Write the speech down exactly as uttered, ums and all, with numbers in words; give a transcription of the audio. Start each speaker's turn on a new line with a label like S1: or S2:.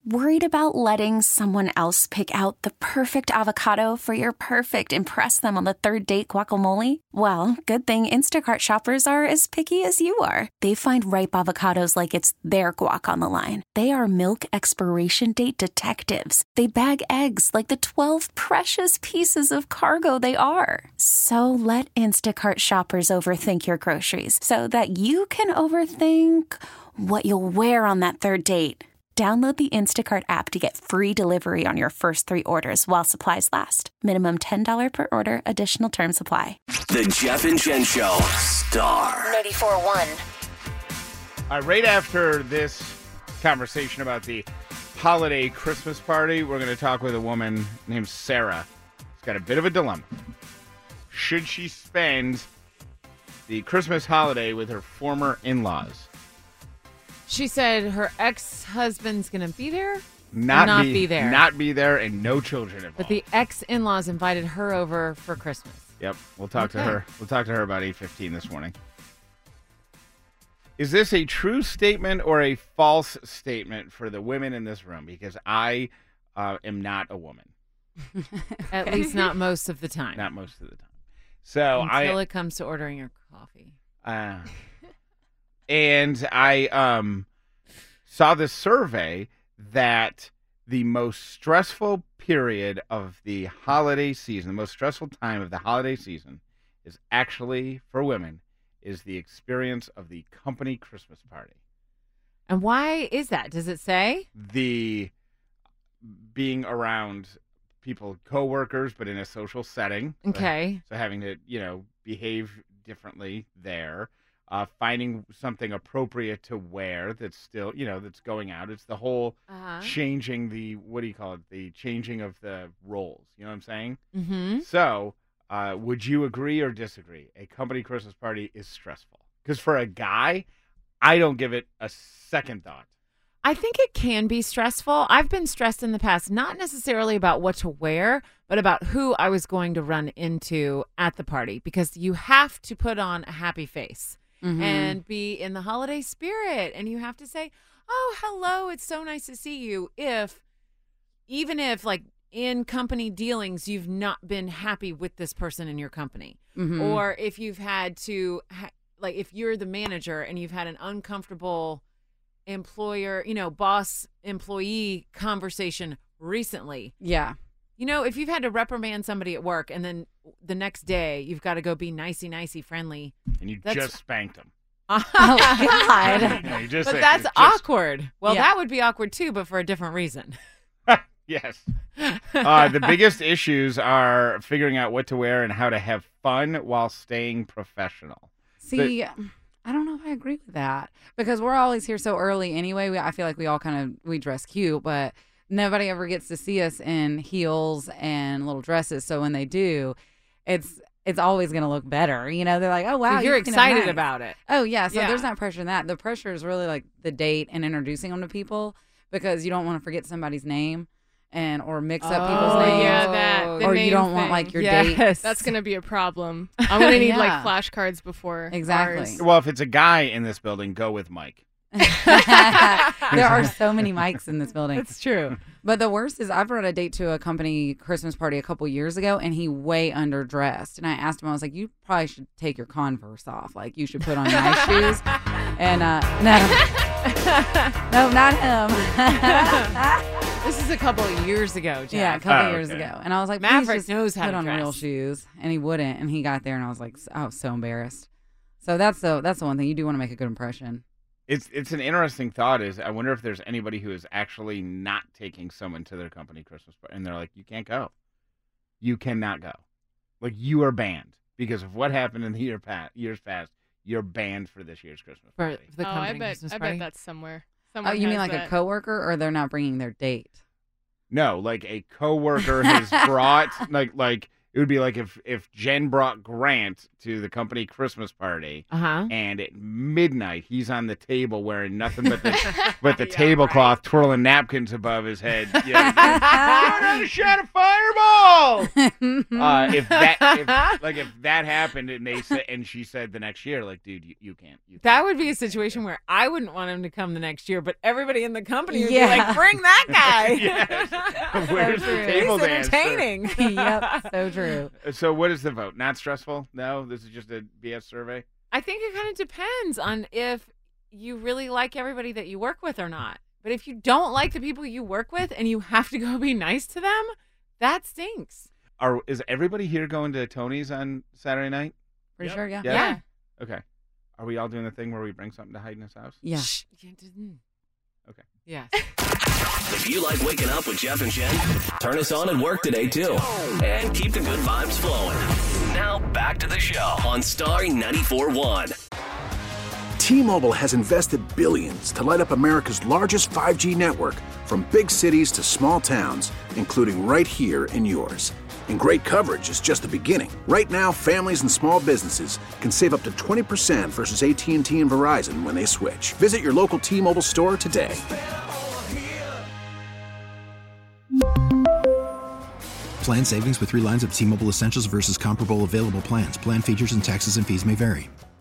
S1: Worried about letting someone else pick out the perfect avocado for your perfect impress them on the third date guacamole? Well, good thing Instacart shoppers are as picky as you are. They find ripe avocados like it's their guac on the line. They are milk expiration date detectives. They bag eggs like the twelve precious pieces of cargo they are. So let Instacart shoppers overthink your groceries so that you can overthink what you'll wear on that third date. Download the Instacart app to get free delivery on your first three orders while supplies last. Minimum ten dollars per order. Additional terms apply.
S2: The Jeff and Jen Show. Star.
S3: ninety-four point one.
S4: All right, right after this conversation about the holiday Christmas party, we're going to talk with a woman named Sarah. She's got a bit of a dilemma. Should she spend the Christmas holiday with her former in-laws?
S5: She said her ex-husband's going to be there,
S4: Not,
S5: not
S4: be,
S5: be there.
S4: Not be there and no children involved.
S5: But the ex-in-laws invited her over for Christmas.
S4: Yep, we'll talk
S5: Okay.
S4: to her. We'll talk to her about eight fifteen this morning. Is this a true statement or a false statement for the women in this room? Because I uh, am not a woman.
S5: At least not most of the time.
S4: Not most of the time. So
S5: Until
S4: I...
S5: it comes to ordering your coffee.
S4: Uh, and I um, saw this survey that the most stressful period of the holiday season, the most stressful time of the holiday season, is actually, for women, is the experience of the company Christmas party.
S5: And why is that? Does it say?
S4: The being around people, coworkers, but in a social setting. So-
S5: Okay.
S4: So having to, you know, behave differently there. Uh, finding something appropriate to wear that's still, you know, that's going out. It's the whole
S5: Uh-huh.
S4: changing the, what do you call it? The changing of the roles. You know what I'm saying?
S5: Mm-hmm.
S4: So, uh, would you agree or disagree? A company Christmas party is stressful. Because for a guy, I don't give it a second thought.
S5: I think it can be stressful. I've been stressed in the past, not necessarily about what to wear, but about who I was going to run into at the party, because you have to put on a happy face.
S6: Mm-hmm.
S5: And be in the holiday spirit. And you have to say, oh, hello, it's so nice to see you. If, even if like in company dealings, you've not been happy with this person in your company.
S6: Mm-hmm.
S5: Or if you've had to, ha- like if you're the manager and you've had an uncomfortable employer, you know, boss employee conversation recently.
S6: Yeah.
S5: You know, if you've had to reprimand somebody at work and then the next day you've got to go be nicey, nicey, friendly.
S4: And you
S5: That's-
S4: just spanked him.
S6: Oh, God.
S4: Yeah, you just
S5: But
S4: said-
S5: that's
S4: just-
S5: awkward. Well,
S6: Yeah.
S5: that would be awkward too, but for a different reason.
S4: Yes. Uh, the biggest issues are figuring out what to wear and how to have fun while staying professional.
S6: See, I don't know if I agree with that because we're always here so early anyway. We, I feel like we all kind of, we dress cute, but nobody ever gets to see us in heels and little dresses. So when they do, it's it's always going to look better. You know, they're like, oh, wow.
S5: So you're
S6: you can have
S5: excited
S6: nice.
S5: about it.
S6: Oh, yeah. So
S5: Yeah.
S6: there's not pressure in that. The pressure is really like the date and introducing them to people because you don't want to forget somebody's name and or mix up people's
S5: Oh,
S6: names.
S7: yeah, that. The
S6: or you
S7: name
S6: don't want
S7: thing.
S6: like your
S5: Yes.
S6: date.
S7: That's going to be a problem. I'm going to need
S6: Yeah.
S7: like flashcards before
S6: Exactly.
S7: ours.
S4: Well, if it's a guy in this building, go with Mike.
S6: There are so many mics in this building.
S5: It's true.
S6: But the worst is I've run a date to a company Christmas party a couple years ago, and he way underdressed. And I asked him, I was like, you probably should take your Converse off. Like, you should put on nice shoes. And uh, no, no, not him.
S5: This is a couple of years ago, Jeff.
S6: Yeah, a couple
S4: Oh,
S6: years
S4: okay.
S6: ago. And I was like,
S5: Maverick
S6: please just
S5: knows how
S6: put
S5: to
S6: on
S5: dress.
S6: real shoes. And he wouldn't. And he got there, and I was like, I was so embarrassed. So that's the that's the one thing. You do want to make a good impression.
S4: It's it's an interesting thought. Is I wonder if there's anybody who is actually not taking someone to their company Christmas party, and they're like, you can't go, you cannot go, like you are banned because of what happened in the year past, years past. You're banned for this year's Christmas
S5: For
S4: party.
S5: the
S7: Oh, I
S5: company
S7: bet.
S5: Christmas
S7: I
S5: party.
S7: bet that's somewhere.
S6: Oh,
S7: Someone
S6: you mean
S7: has
S6: like a
S7: that.
S6: coworker, or they're not bringing their date?
S4: No, like a coworker has brought like like It would be like if if Jen brought Grant to the company Christmas party,
S5: Uh huh.
S4: and at midnight he's on the table wearing nothing but the but the
S5: Yeah,
S4: tablecloth, twirling napkins above his head. You know, another shot of Fireball. Uh, if that, if, like, if that happened, and they said, and she said the next year, like, dude, you, you can't. You can't.
S5: That would be a situation where I wouldn't want him to come the next year, but everybody in the company would
S6: Yeah.
S5: be like, "Bring that guy."
S4: Yes. Where's the
S6: true.
S4: table
S5: He's
S4: dancer?
S5: entertaining.
S6: Yep, so true.
S4: So, what is the vote? Not stressful? No, this is just a B S survey.
S5: I think it kind of depends on if you really like everybody that you work with or not. But if you don't like the people you work with and you have to go be nice to them, that stinks.
S4: Are is everybody here going to Tony's on Saturday night?
S6: For
S3: Yep.
S6: sure, yeah.
S4: Yeah.
S5: Yeah.
S4: Okay. Are we all doing the thing where we bring something to hide in his house?
S6: Yeah.
S5: Shh. You didn't.
S4: Okay.
S5: Yes.
S2: If you like waking up with Jeff and Jen, turn us on at work today, too. And keep the good vibes flowing. Now, back to the show on Star ninety-four point one.
S8: T-Mobile has invested billions to light up America's largest five G network, from big cities to small towns, including right here in yours. And great coverage is just the beginning. Right now, families and small businesses can save up to twenty percent versus A T and T and Verizon when they switch. Visit your local T-Mobile store today.
S9: Plan savings with three lines of T-Mobile Essentials versus comparable available plans. Plan features and taxes and fees may vary.